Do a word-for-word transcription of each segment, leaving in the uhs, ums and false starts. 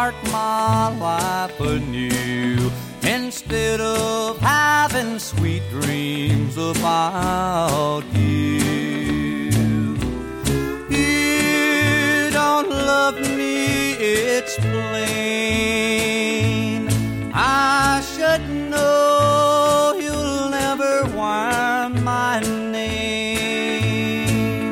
start my life anew instead of having sweet dreams about you. You don't love me, it's plain. I should know you'll never whine my name.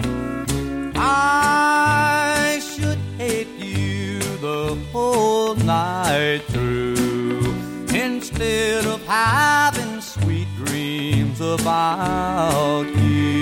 I should hate you the whole night through instead of having sweet dreams about you.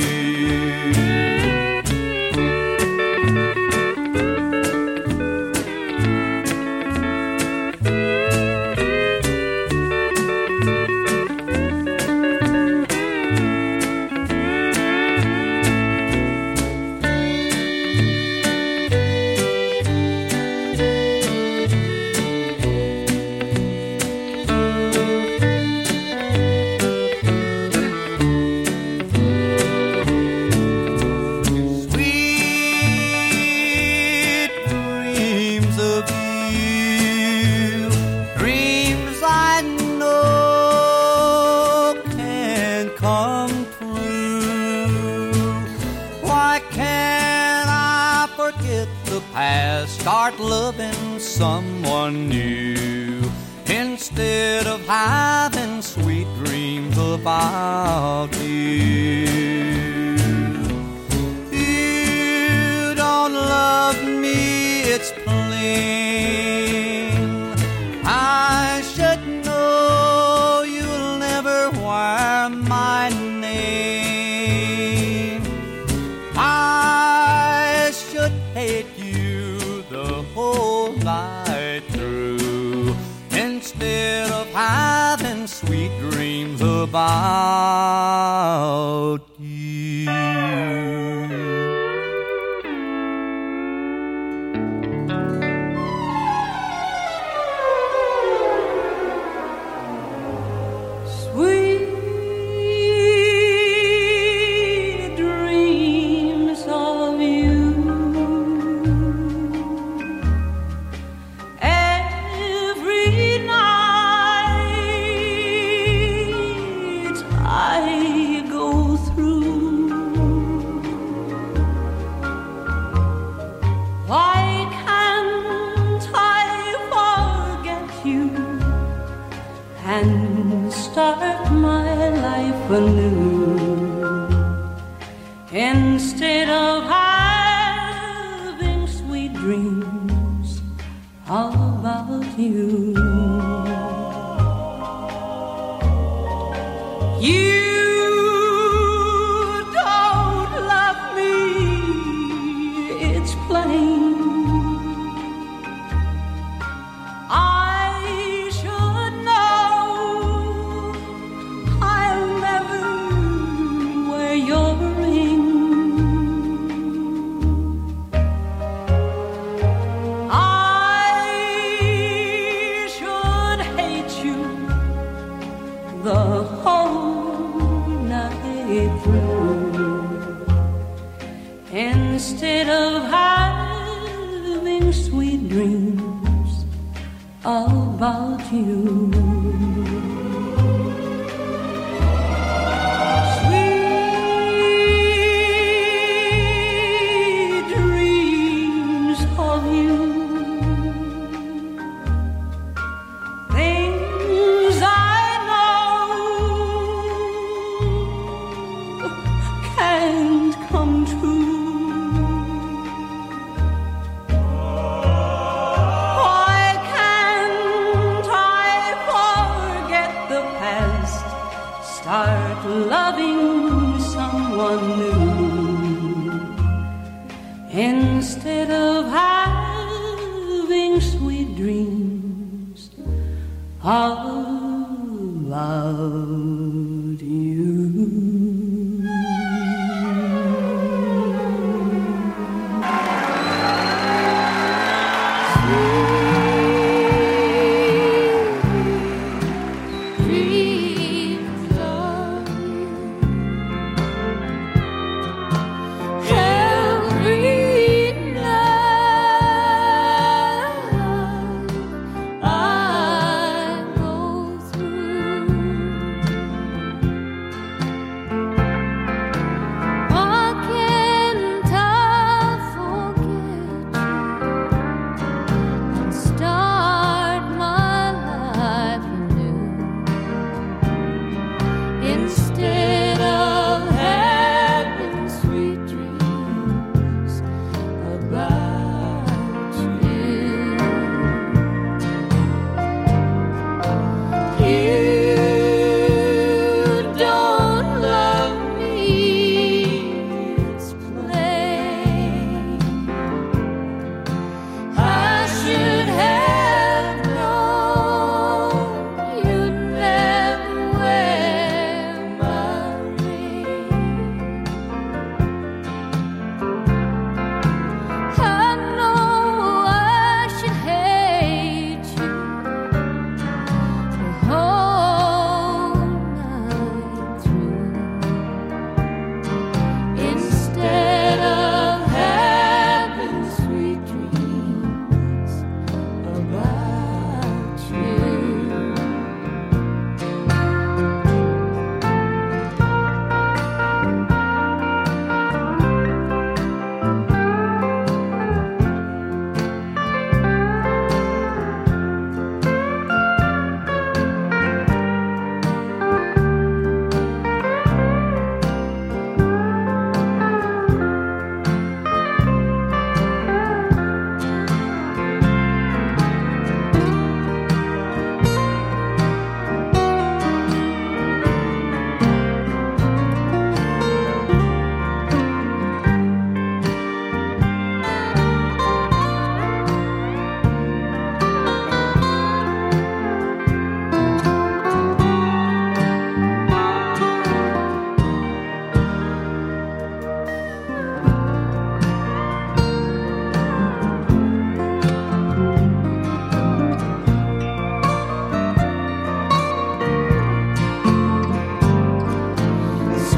Start loving someone new instead of having sweet dreams about you. You don't love me, it's plain. I should know you'll never wear my name. I should hate you the whole night through instead of having sweet dreams about you. Sweet dreams of you. Start my life anew instead of having sweet dreams about you. You don't love me, it's plain. The whole night through instead of having sweet dreams about you. Sweet dreams of you. Start loving someone new instead of having sweet dreams about you. Every night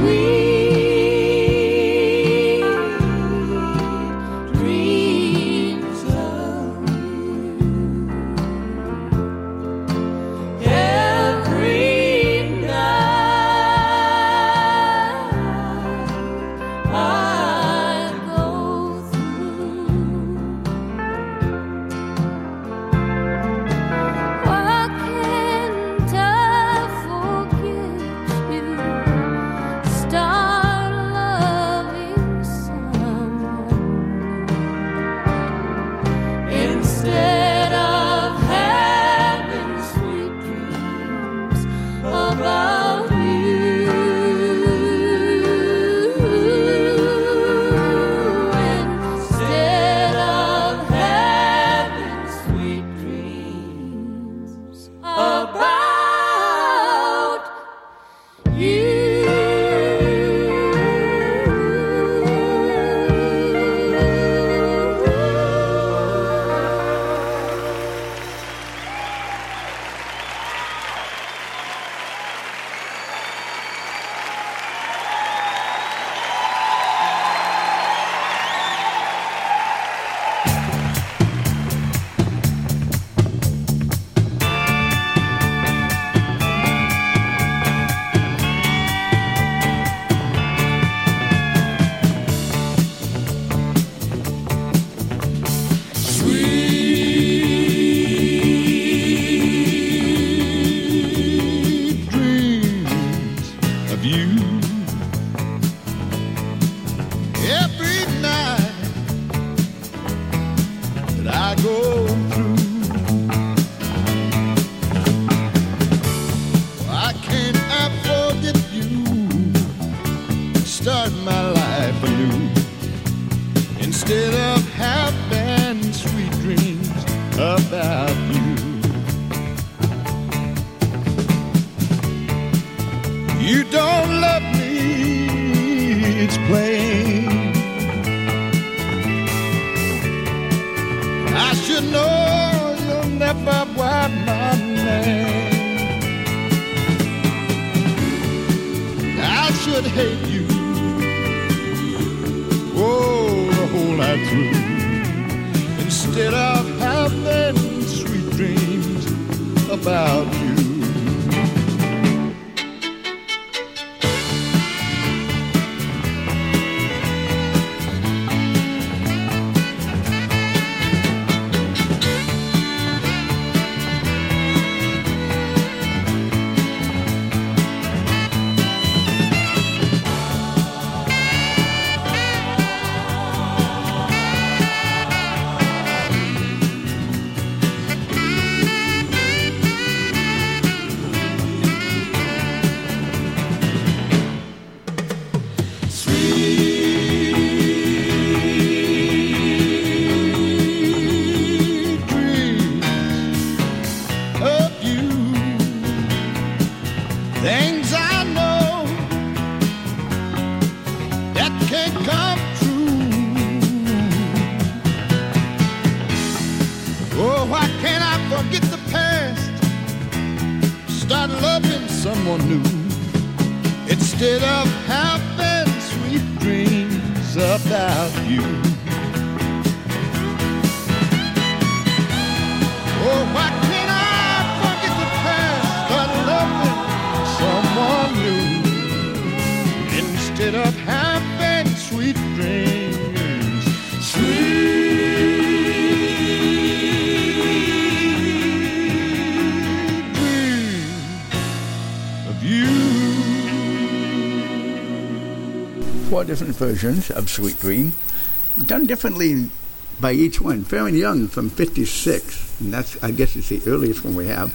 Different versions of Sweet Dream, done differently by each one. Fairly Young from fifty-six, and that's, I guess, it's the earliest one we have.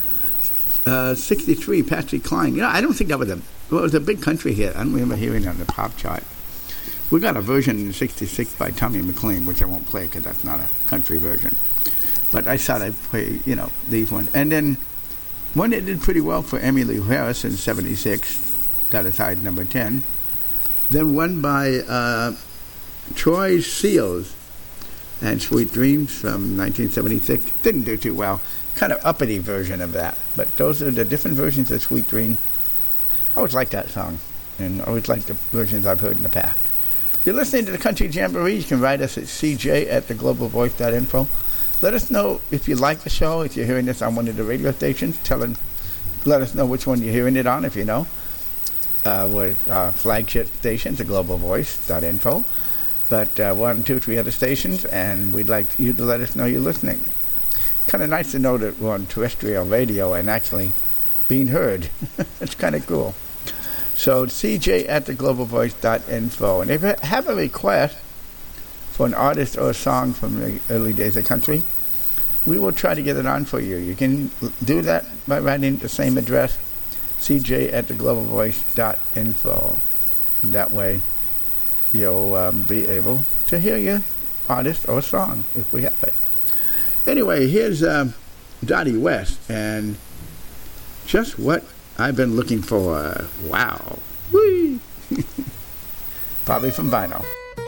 Uh, sixty-three, Patsy Cline. You know, I don't think that was a well, it was a big country hit. I don't remember hearing it on the pop chart. We got a version in sixty-six by Tommy McLean, which I won't play because that's not a country version. But I thought I'd play, you know, these ones. And then one that did pretty well for Emmylou Harris in seventy-six, got as high as number ten. Then one by uh, Troy Seals and Sweet Dreams from nineteen seventy-six. Didn't do too well. Kind of uppity version of that. But those are the different versions of Sweet Dream. I always liked that song. and always like the versions I've heard in the past. You're listening to the Country Jamboree. You can write us at c j at the global voice dot info. Let us know if you like the show, if you're hearing this on one of the radio stations. Tell them, let us know which one you're hearing it on, if you know. Uh, we're uh, flagship station, the global voice dot info. But uh, one, two, three other stations, and we'd like you to let us know you're listening. Kind of nice to know that we're on terrestrial radio and actually being heard. It's kind of cool. So c j at the global voice dot info. And if you have a request for an artist or a song from the early days of country, we will try to get it on for you. You can do that by writing the same address, c j at the global voice dot info. And that way you'll um, be able to hear your artist or song if we have it. Anyway, here's um, Dottie West and Just What I've Been Looking For. Wow. Whee! Probably from vinyl.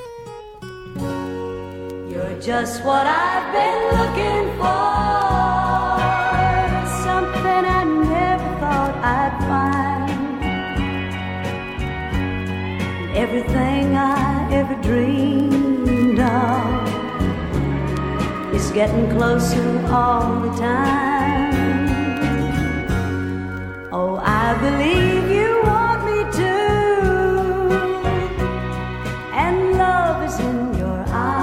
You're just what I've been looking for, something I never thought I'd find. Everything I ever dreamed of is getting closer all the time. Oh, I believe you want me to, and love is in your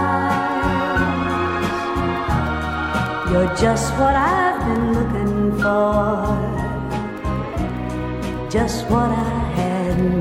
eyes. You're just what I've been looking for, just what I had in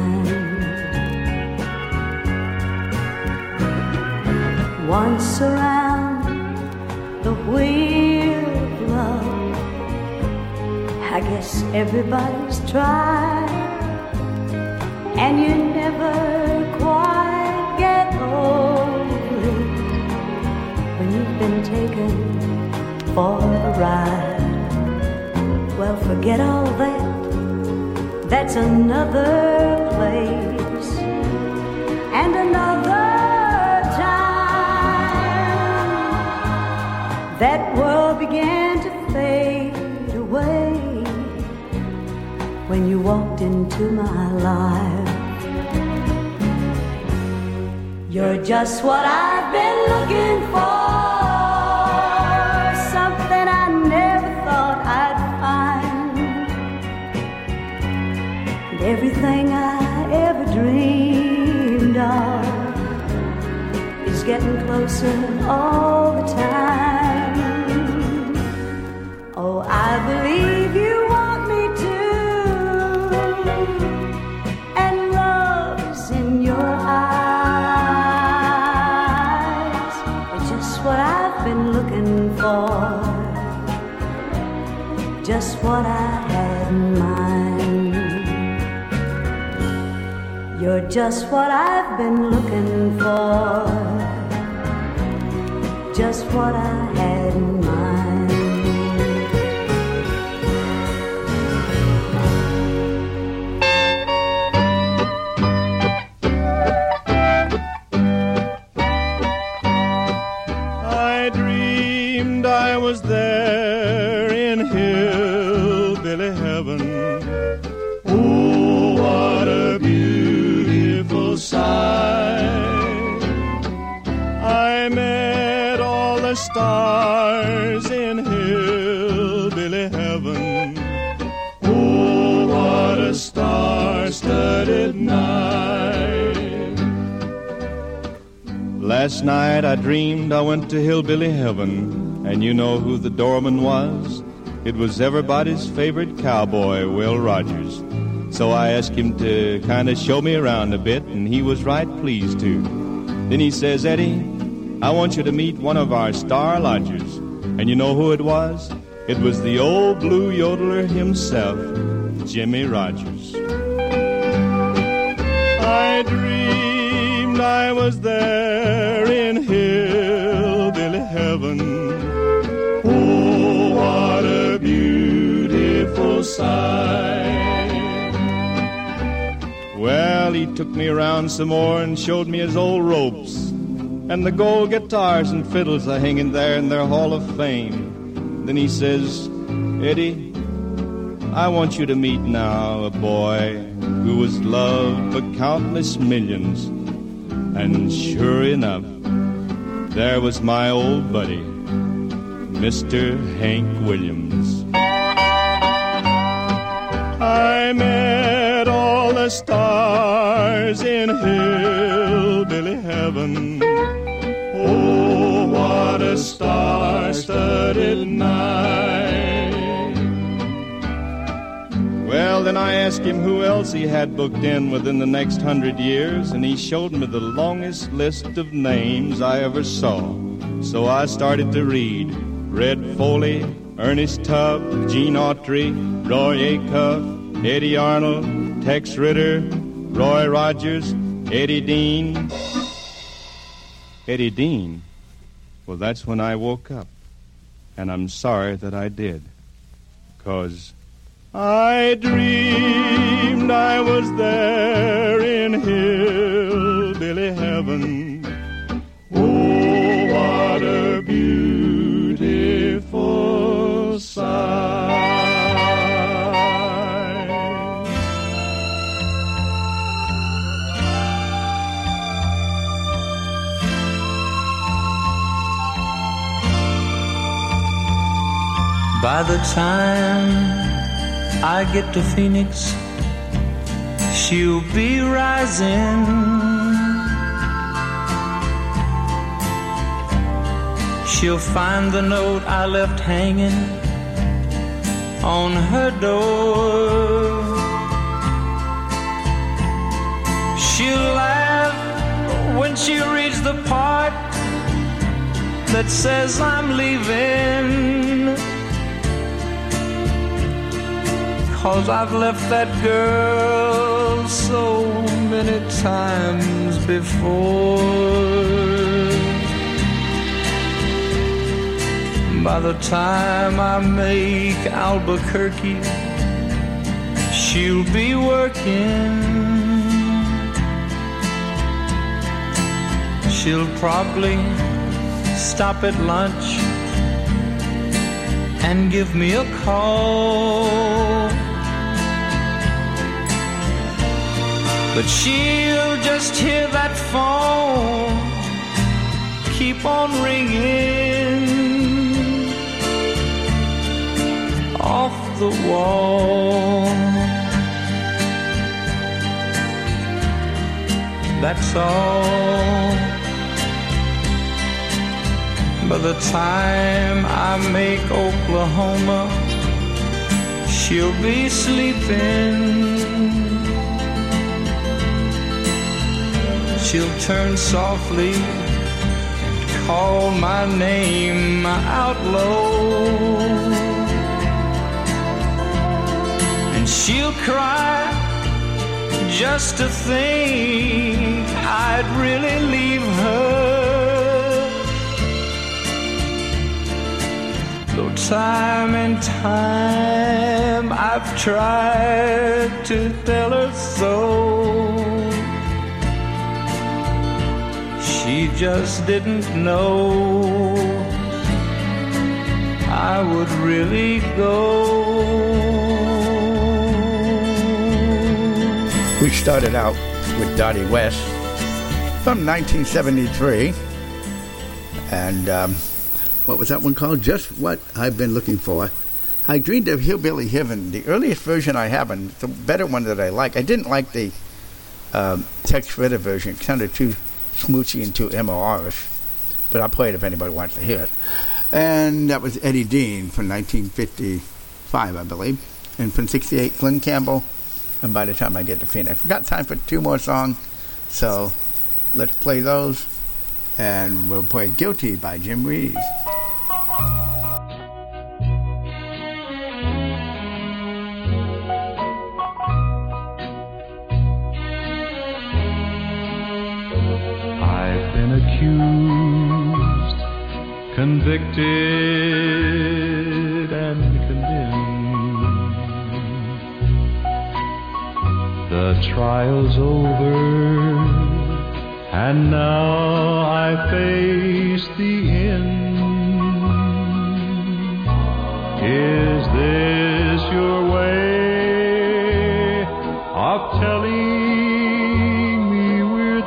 mind. Once around the wheel of love, I guess everybody's tried, and you never quite get over it when you've been taken for a ride. Well, forget all that, that's another place and another time. That world began to fade away when you walked into my life. You're just what I've been looking for, something I never thought I'd find. And everything I ever dreamed of is getting closer all the time. Oh, I believe you want me to, and love is in your eyes. It's just what I've been looking for, just what I had in mind. You're just what I've been looking for, just what I had in mind. I was there in hillbilly heaven. Oh, what a beautiful sight. I met all the stars in hillbilly heaven. Oh, what a star-studded night. Last night I dreamed I went to hillbilly heaven. And you know who the doorman was? It was everybody's favorite cowboy, Will Rogers. So I asked him to kind of show me around a bit, and he was right pleased to. Then he says, Eddie, I want you to meet one of our star lodgers. And you know who it was? It was the old blue yodeler himself, Jimmy Rogers. I dreamed I was there in hillbilly heaven. Oh, what a beautiful sight. Well, he took me around some more and showed me his old ropes and the gold guitars and fiddles are hanging there in their Hall of Fame. Then he says, Eddie, I want you to meet now a boy who was loved by countless millions. And sure enough, there was my old buddy, Mister Hank Williams. I met all the stars in hillbilly heaven. Oh, what a star-studded night. Well, then I asked him who else he had booked in within the next hundred years, and he showed me the longest list of names I ever saw. So I started to read. Red Foley, Ernest Tubb, Gene Autry, Roy Acuff, Eddie Arnold, Tex Ritter, Roy Rogers, Eddie Dean. Eddie Dean? Well, that's when I woke up. And I'm sorry that I did. 'Cause I dreamed I was there in hillbilly heaven. Oh, what a beautiful sight. By the time I get to Phoenix, she'll be rising. She'll find the note I left hanging on her door. She'll laugh when she reads the part that says I'm leaving, 'cause I've left that girl so many times before. By the time I make Albuquerque, she'll be working. She'll probably stop at lunch and give me a call. But she'll just hear that phone keep on ringing off the wall. That's all. By the time I make Oklahoma, she'll be sleeping. She'll turn softly, call my name out low, and she'll cry just to think I'd really leave her. Though time and time I've tried to tell her so, she just didn't know I would really go. We started out with Dottie West from nineteen seventy-three. And um, what was that one called? Just What I've Been Looking For. I Dreamed of Hillbilly Heaven, the earliest version I have, and the better one that I like. I didn't like the um, Tex Ritter version. It sounded too smoochy and too M O R-ish. But I'll play it if anybody wants to hear it. And that was Eddie Dean from nineteen fifty-five, I believe. And from sixty-eight, Glenn Campbell. And by the time I get to Phoenix, we've got time for two more songs. So let's play those. And we'll play Guilty by Jim Reeves. I've been accused, convicted, and condemned. The trial's over, and now I face the end. Is this your way of telling me we're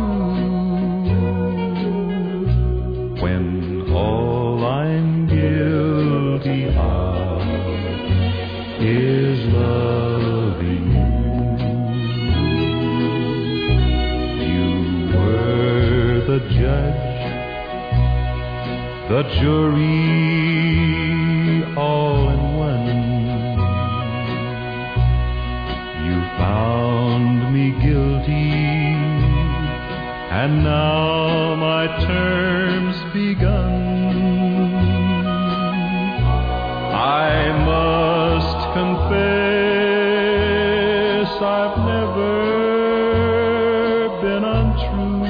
through, when all I'm guilty of is loving you. You were the judge, the jury, all in one. You found me guilty, and now my term's begun. I must confess I've never been untrue,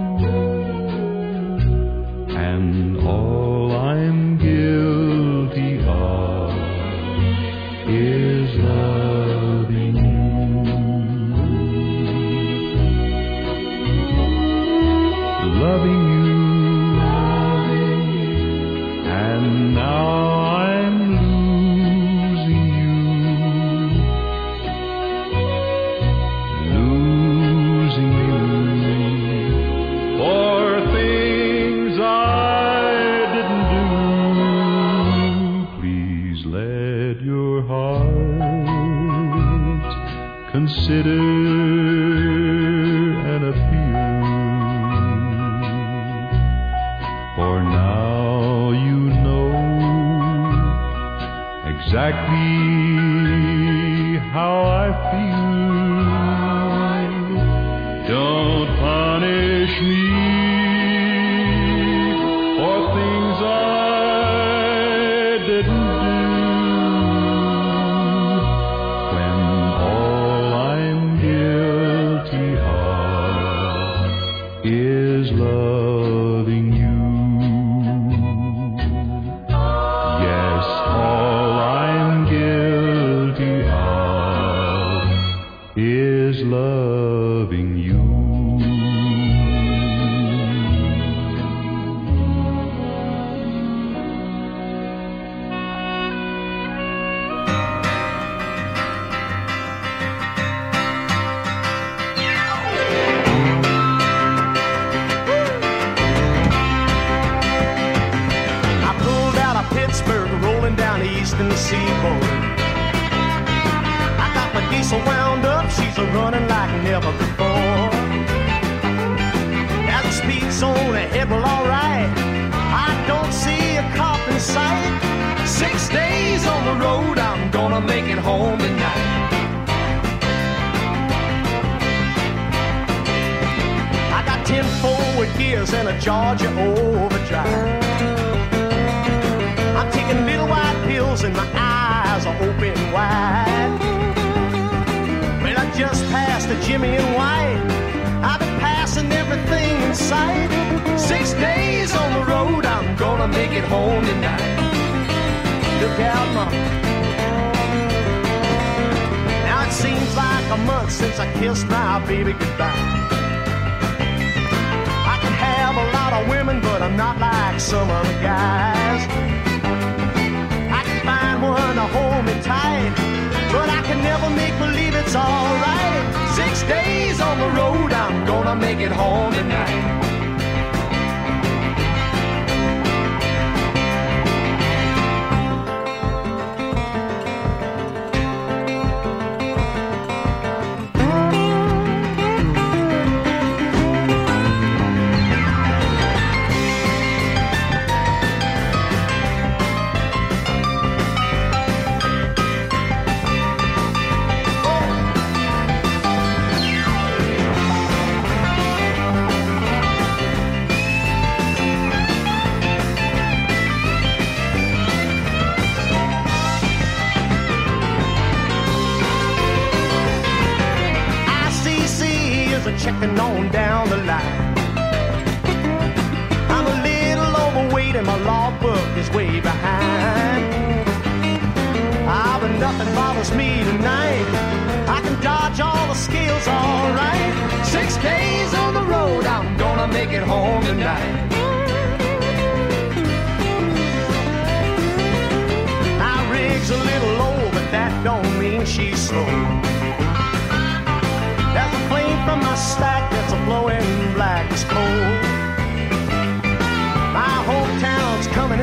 and all I'm guilty of is loving you. Loving you, and now I'm losing you, losing you for things I didn't do. Please let your heart consider and appeal, for now you know exactly how I feel. Don't punish me for things I didn't do, when all I'm guilty of is loving you. Yes, all I'm guilty of is loving you. I pulled out of Pittsburgh, rolling down the eastern seaboard. I got my diesel wound up, she's a running like never before. As the speed zone ahead, well, alright, I don't see a cop in sight. Six days on the road, I'm gonna make it home tonight. I got ten forward gears and a Georgia overdrive. I'm taking little white pills and my eyes are open wide. Well, I just passed the Jimmy and White. I've been passing everything in sight. Six days on the road, I'm gonna make it home tonight. Look out, Mom. Now it seems like a month since I kissed my baby goodbye. I can have a lot of women, but I'm not like some other guys. I can find one to hold me tight, but I can never make believe it's alright. Six days on the road, I'm gonna make it home tonight. Checking on down the line. I'm a little overweight and my law book is way behind. Ah, but nothing bothers me tonight. I can dodge all the scales alright. Six days on the road, I'm gonna make it home tonight. My rig's a little low, but that don't mean she's slow.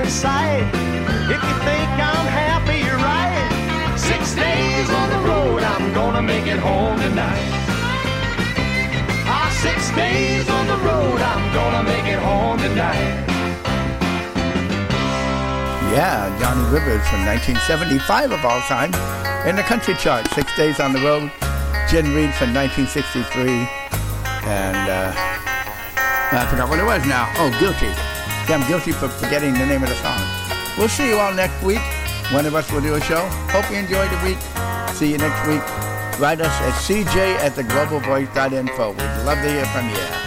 in sight. If you think I'm happy, you're right. Six days on the road, I'm gonna make it home tonight. Ah, six days on the road, I'm gonna make it home tonight. Yeah, Johnny Rivers from nineteen seventy-five of all time in the country chart. Six Days on the Road. Jen Reed from nineteen sixty-three. And uh, I forgot what it was now. Oh, Guilty. Yeah, I'm guilty for forgetting the name of the song. We'll see you all next week. One of us will do a show. Hope you enjoyed the week. See you next week. Write us at c j at the global voice dot info. We'd love to hear from you.